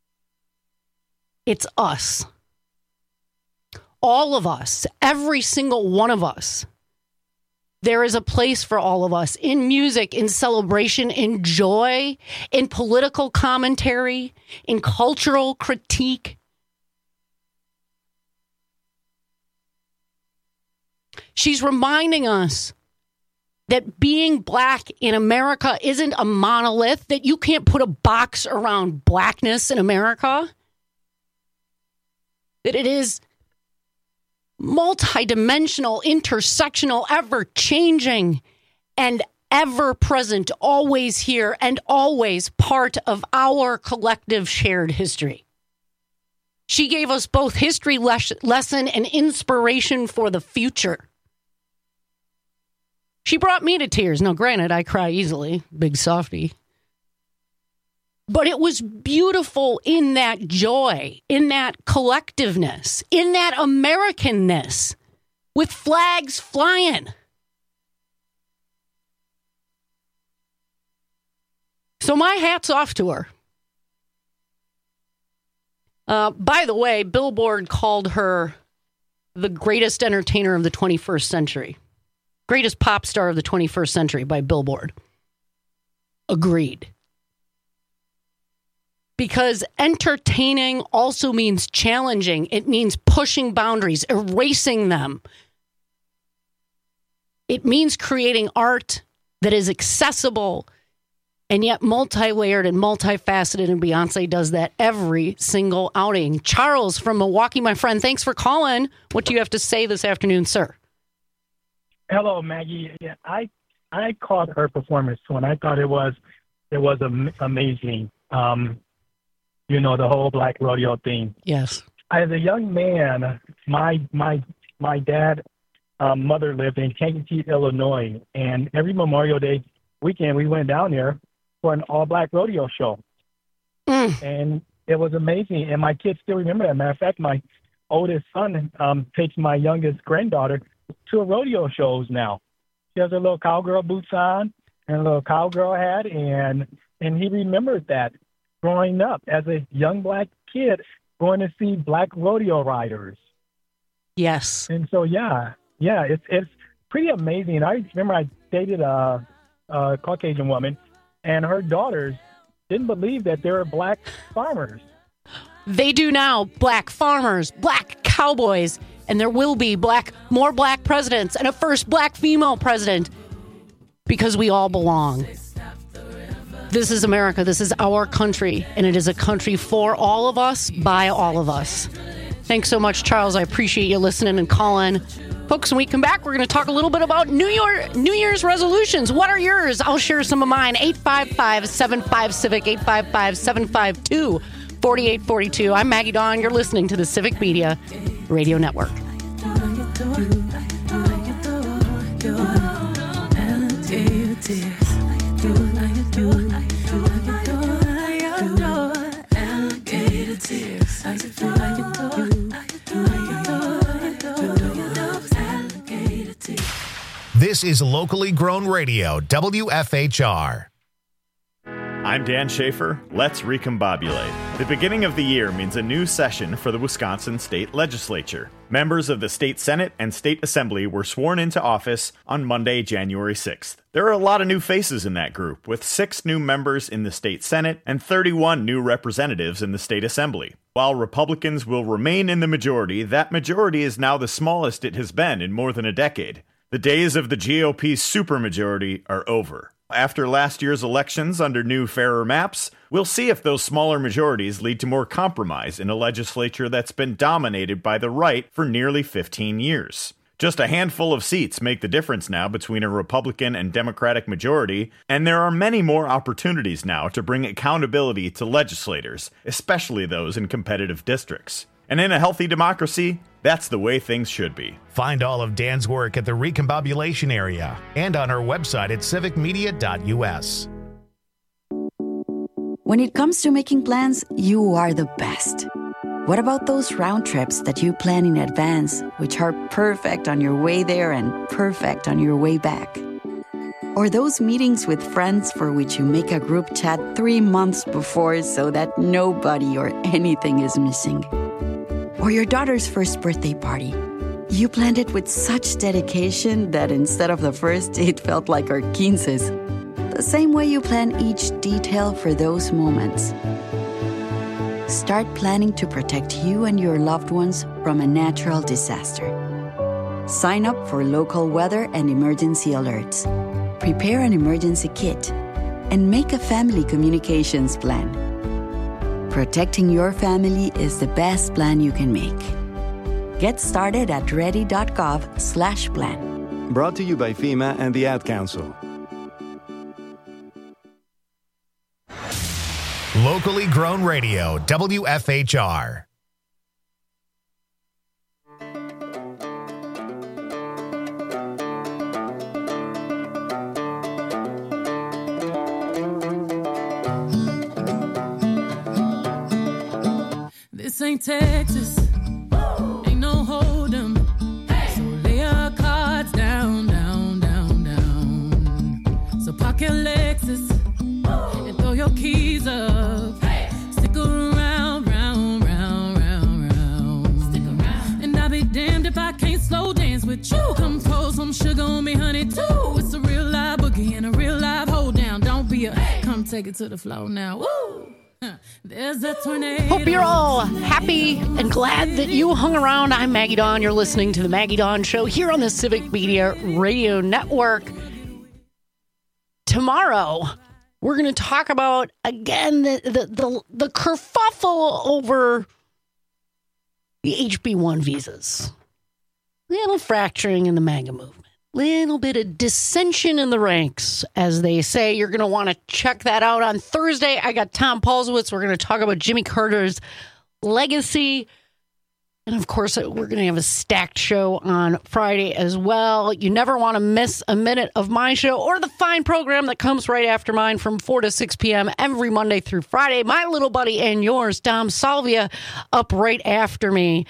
It's us. All of us, every single one of us. There is a place for all of us in music, in celebration, in joy, in political commentary, in cultural critique. She's reminding us that being Black in America isn't a monolith, that you can't put a box around Blackness in America, that it is multidimensional, intersectional, ever-changing, and ever-present, always here, and always part of our collective shared history. She gave us both history lesson and inspiration for the future. She brought me to tears. Now, granted, I cry easily, big softy. But it was beautiful in that joy, in that collectiveness, in that Americanness, with flags flying. So my hat's off to her. By the way, Billboard called her the greatest entertainer of the 21st century. Greatest pop star of the 21st century by Billboard. Agreed. Because entertaining also means challenging. It means pushing boundaries, erasing them. It means creating art that is accessible and yet multi-layered and multifaceted, and Beyonce does that every single outing. Charles from Milwaukee, my friend, thanks for calling. What do you have to say this afternoon, sir? Hello, Maggie. Yeah, I caught her performance when I thought it was amazing. You know, the whole Black rodeo thing. Yes. As a young man, my dad, mother lived in Kankakee, Illinois, and every Memorial Day weekend we went down there for an all-Black rodeo show. And it was amazing, and my kids still remember that. Matter of fact, my oldest son takes my youngest granddaughter to rodeo shows now. She has her little cowgirl boots on and a little cowgirl hat, and he remembered that growing up as a young Black kid going to see Black rodeo riders. Yes. And so, it's pretty amazing. I remember I dated a Caucasian woman, and her daughters didn't believe that there were Black farmers. They do now. Black farmers, Black cowboys, and there will be more Black presidents and a first Black female president because we all belong. This is America. This is our country, and it is a country for all of us, by all of us. Thanks so much, Charles. I appreciate you listening and calling. Folks, when we come back, we're going to talk a little bit about New Year's resolutions. What are yours? I'll share some of mine. 855-75-CIVIC, 855-752-4842. I'm Maggie Dawn. You're listening to the Civic Media Radio Network. This is locally grown radio, WFHR. I'm Dan Schaefer. Let's recombobulate. The beginning of the year means a new session for the Wisconsin State Legislature. Members of the State Senate and State Assembly were sworn into office on Monday, January 6th. There are a lot of new faces in that group, with 6 new members in the State Senate and 31 new representatives in the State Assembly. While Republicans will remain in the majority, that majority is now the smallest it has been in more than a decade. The days of the GOP supermajority are over. After last year's elections under new, fairer maps, we'll see if those smaller majorities lead to more compromise in a legislature that's been dominated by the right for nearly 15 years. Just a handful of seats make the difference now between a Republican and Democratic majority, and there are many more opportunities now to bring accountability to legislators, especially those in competitive districts. And in a healthy democracy, that's the way things should be. Find all of Dan's work at the Recombobulation area and on our website at civicmedia.us. When it comes to making plans, you are the best. What about those round trips that you plan in advance, which are perfect on your way there and perfect on your way back? Or those meetings with friends for which you make a group chat 3 months before so that nobody or anything is missing? Or your daughter's first birthday party. You planned it with such dedication that instead of the first, it felt like our 15s. The same way you plan each detail for those moments. Start planning to protect you and your loved ones from a natural disaster. Sign up for local weather and emergency alerts. Prepare an emergency kit. And make a family communications plan. Protecting your family is the best plan you can make. Get started at ready.gov/plan. Brought to you by FEMA and the Ad Council. Locally grown radio, WFHR. This ain't Texas, ain't no hold'em. So lay your cards down, down, down, down. So park your Lexus and throw your keys up. Stick around, round, round, round, round. Stick around. And I'll be damned if I can't slow dance with you. Come pour some sugar on me, honey, too. It's a real live boogie and a real live hold down. Don't be a come take it to the floor now. Woo! There's a tornado. Hope you're all happy and glad that you hung around. I'm Maggie Dawn. You're listening to the Maggie Dawn Show here on the Civic Media Radio Network. Tomorrow, we're going to talk about, again, the kerfuffle over the HB1 visas. Little fracturing in the MAGA movement. Little bit of dissension in the ranks, as they say. You're going to want to check that out on Thursday. I got Tom Paulsowitz. We're going to talk about Jimmy Carter's legacy. And, of course, we're going to have a stacked show on Friday as well. You never want to miss a minute of my show or the fine program that comes right after mine from 4 to 6 p.m. every Monday through Friday. My little buddy and yours, Dom Salvia, up right after me.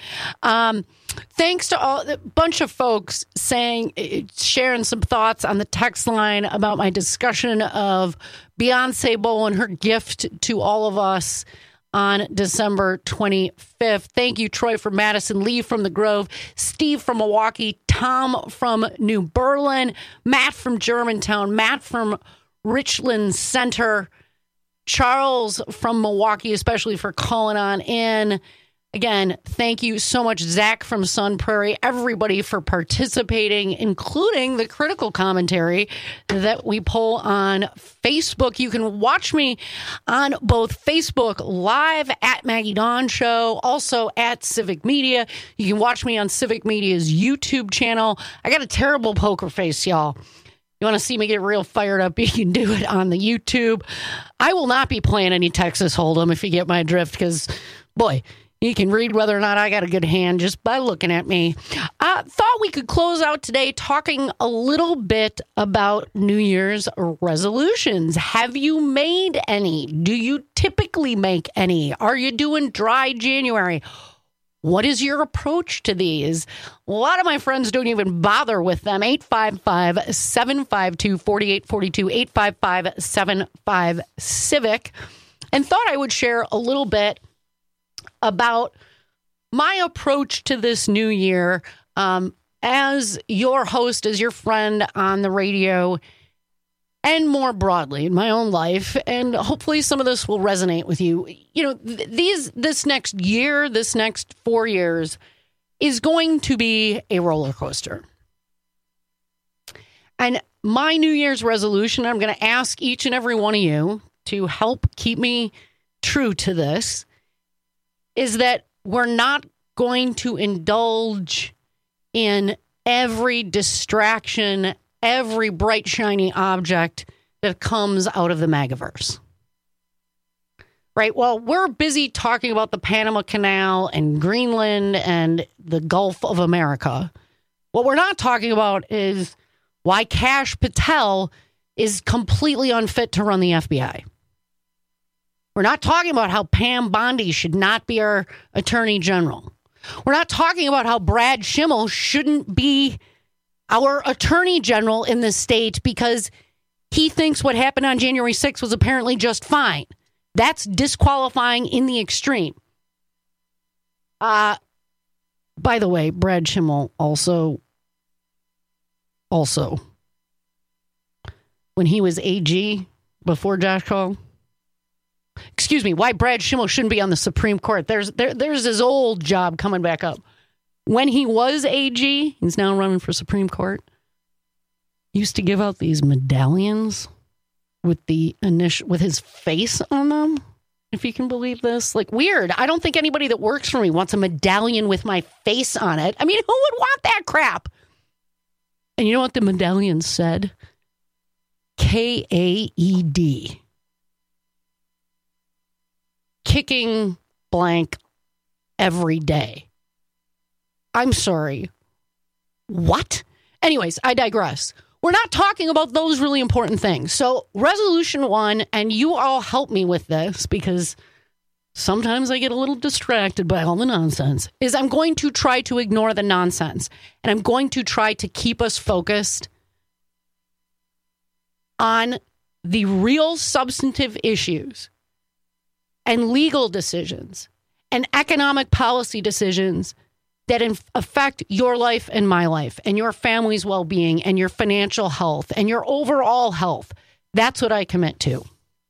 Thanks to a bunch of folks sharing some thoughts on the text line about my discussion of Beyonce Bowl and her gift to all of us on December 25th. Thank you, Troy from Madison, Lee from the Grove, Steve from Milwaukee, Tom from New Berlin, Matt from Germantown, Matt from Richland Center, Charles from Milwaukee, especially for calling on in. Again, thank you so much, Zach from Sun Prairie, everybody for participating, including the critical commentary that we pull on Facebook. You can watch me on both Facebook Live at Maggie Dawn Show, also at Civic Media. You can watch me on Civic Media's YouTube channel. I got a terrible poker face, y'all. You want to see me get real fired up, you can do it on the YouTube. I will not be playing any Texas Hold'em, if you get my drift, because, boy, you can read whether or not I got a good hand just by looking at me. Thought we could close out today talking a little bit about New Year's resolutions. Have you made any? Do you typically make any? Are you doing dry January? What is your approach to these? A lot of my friends don't even bother with them. 855-752-4842, 855-75-CIVIC. And thought I would share a little bit about my approach to this new year as your host, as your friend on the radio, and more broadly in my own life. And hopefully some of this will resonate with you. You know, this next year, this next 4 years is going to be a roller coaster. And my New Year's resolution, I'm going to ask each and every one of you to help keep me true to this, is that we're not going to indulge in every distraction, every bright, shiny object that comes out of the MAGAverse. Right? Well, we're busy talking about the Panama Canal and Greenland and the Gulf of America. What we're not talking about is why Kash Patel is completely unfit to run the FBI. We're not talking about how Pam Bondi should not be our attorney general. We're not talking about how Brad Schimmel shouldn't be our attorney general in this state because he thinks what happened on January 6th was apparently just fine. That's disqualifying in the extreme. By the way, Brad Schimmel also, when he was AG before Josh Cole, excuse me, why Brad Schimmel shouldn't be on the Supreme Court. There's his old job coming back up. When he was AG, he's now running for Supreme Court, he used to give out these medallions with with his face on them, if you can believe this. Like, weird. I don't think anybody that works for me wants a medallion with my face on it. I mean, who would want that crap? And you know what the medallion said? KAED. Kicking blank every day. I'm sorry. What? Anyways, I digress. We're not talking about those really important things. So resolution 1, and you all help me with this because sometimes I get a little distracted by all the nonsense, is I'm going to try to ignore the nonsense. And I'm going to try to keep us focused on the real substantive issues and legal decisions and economic policy decisions that affect your life and my life and your family's well-being and your financial health and your overall health. That's what I commit to.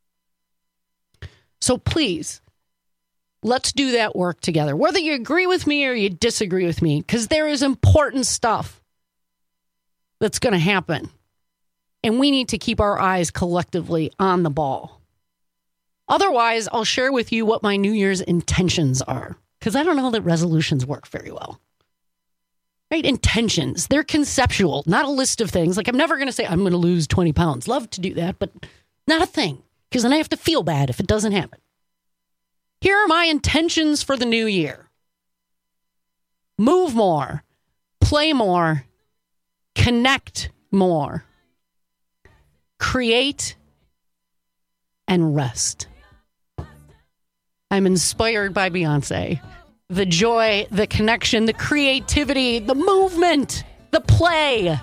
So please, let's do that work together, whether you agree with me or you disagree with me, because there is important stuff that's going to happen. And we need to keep our eyes collectively on the ball. Otherwise, I'll share with you what my New Year's intentions are. Because I don't know that resolutions work very well. Right? Intentions. They're conceptual, not a list of things. Like, I'm never going to say, I'm going to lose 20 pounds. Love to do that, but not a thing. Because then I have to feel bad if it doesn't happen. Here are my intentions for the new year. Move more. Play more. Connect more. Create and rest. I'm inspired by Beyonce. The joy, the connection, the creativity, the movement, the play.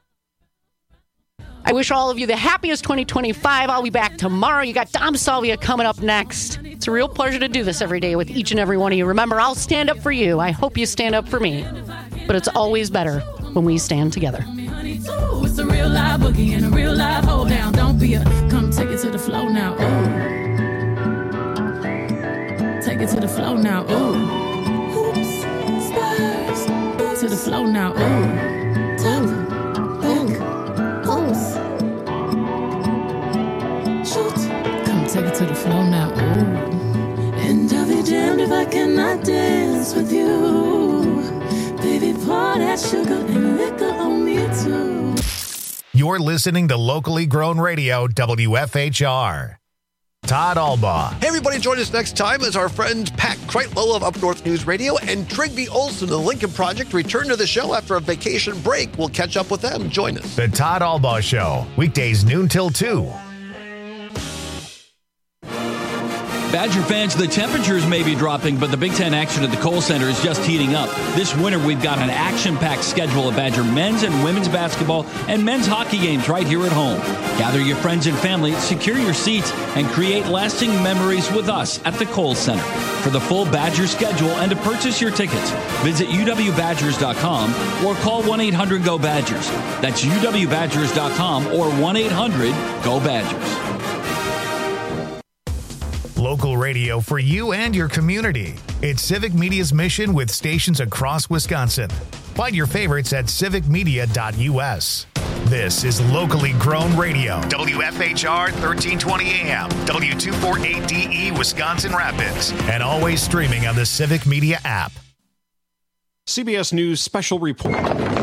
I wish all of you the happiest 2025. I'll be back tomorrow. You got Dom Salvia coming up next. It's a real pleasure to do this every day with each and every one of you. Remember, I'll stand up for you. I hope you stand up for me. But it's always better when we stand together. It's a real live boogie and a real live hold down. Don't be come take it to the flow now. Ooh. Take it to the flow now. Ooh. Hoops, spurs. To the flow now. Ooh. Top, back, pulse. Shoot. Come take it to the flow now. Ooh. And I'll be damned if I cannot dance with you. Baby, pour that sugar and liquor on me too. You're listening to locally grown radio, WFHR. Todd Albaugh. Hey, everybody, join us next time as our friends Pat Kreitlow of Up North News Radio and Trigby Olson of the Lincoln Project return to the show after a vacation break. We'll catch up with them. Join us. The Todd Albaugh Show, weekdays noon till 2. Badger fans, the temperatures may be dropping, but the Big Ten action at the Kohl Center is just heating up. This winter, we've got an action-packed schedule of Badger men's and women's basketball and men's hockey games right here at home. Gather your friends and family, secure your seats, and create lasting memories with us at the Kohl Center. For the full Badger schedule and to purchase your tickets, visit uwbadgers.com or call 1-800-GO-BADGERS. That's uwbadgers.com or 1-800-GO-BADGERS. Local radio for you and your community. It's Civic Media's mission with stations across Wisconsin. Find your favorites at civicmedia.us. This is locally grown radio. WFHR 1320 AM, W248DE Wisconsin Rapids, and always streaming on the Civic Media app. CBS News Special Report.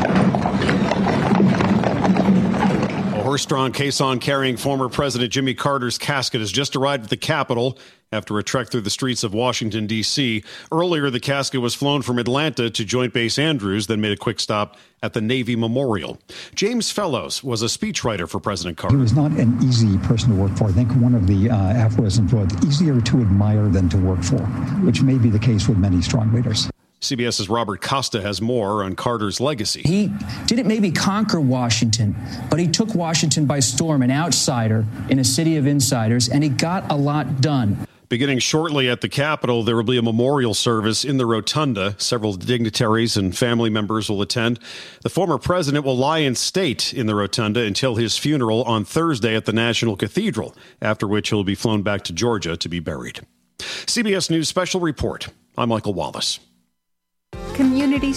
A horse-drawn caisson carrying former President Jimmy Carter's casket has just arrived at the Capitol after a trek through the streets of Washington, D.C. Earlier, the casket was flown from Atlanta to Joint Base Andrews, then made a quick stop at the Navy Memorial. James Fellows was a speechwriter for President Carter. He was not an easy person to work for. I think one of the aphorisms was easier to admire than to work for, which may be the case with many strong leaders. CBS's Robert Costa has more on Carter's legacy. He didn't maybe conquer Washington, but he took Washington by storm, an outsider in a city of insiders, and he got a lot done. Beginning shortly at the Capitol, there will be a memorial service in the rotunda. Several dignitaries and family members will attend. The former president will lie in state in the rotunda until his funeral on Thursday at the National Cathedral, after which he'll be flown back to Georgia to be buried. CBS News Special Report. I'm Michael Wallace. Community